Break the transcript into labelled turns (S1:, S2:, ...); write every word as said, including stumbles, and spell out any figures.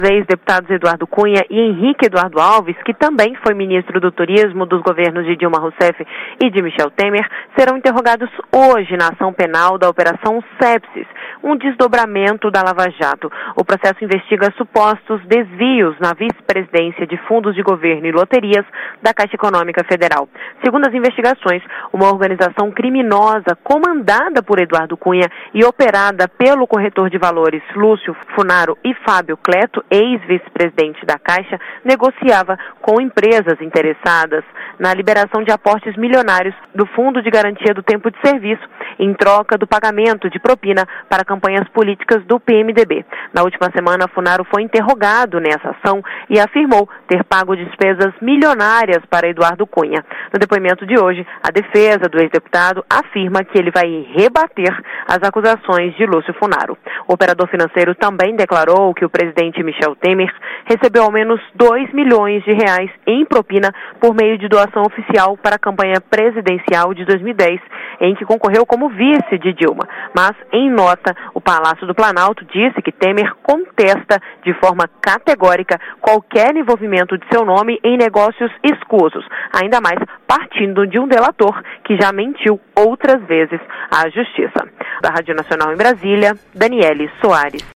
S1: Ex-deputados Eduardo Cunha e Henrique Eduardo Alves, que também foi ministro do Turismo dos governos de Dilma Rousseff e de Michel Temer, serão interrogados hoje na ação penal da Operação Sepsis, um desdobramento da Lava Jato. O processo investiga supostos desvios na vice-presidência de fundos de governo e loterias da Caixa Econômica Federal. Segundo as investigações, uma organização criminosa comandada por Eduardo Cunha e operada pelo corretor de valores Lúcio Funaro e Fábio Cleto, ex-vice-presidente da Caixa, negociava com empresas interessadas na liberação de aportes milionários do Fundo de Garantia do Tempo de Serviço, em troca do pagamento de propina para campanhas políticas do P M D B. Na última semana, Funaro foi interrogado nessa ação e afirmou ter pago despesas milionárias para Eduardo Cunha. No depoimento de hoje, a defesa do ex-deputado afirma que ele vai rebater as acusações de Lúcio Funaro. O operador financeiro também declarou que o presidente Michel Temer recebeu ao menos dois milhões de reais em propina por meio de doação oficial para a campanha presidencial de dois mil e dez, em que concorreu como vice de Dilma. Mas, em nota, o Palácio do Planalto disse que Temer contesta de forma categórica qualquer envolvimento de seu nome em negócios escusos, ainda mais partindo de um delator que já mentiu outras vezes à Justiça. Da Rádio Nacional em Brasília, Daniele Soares.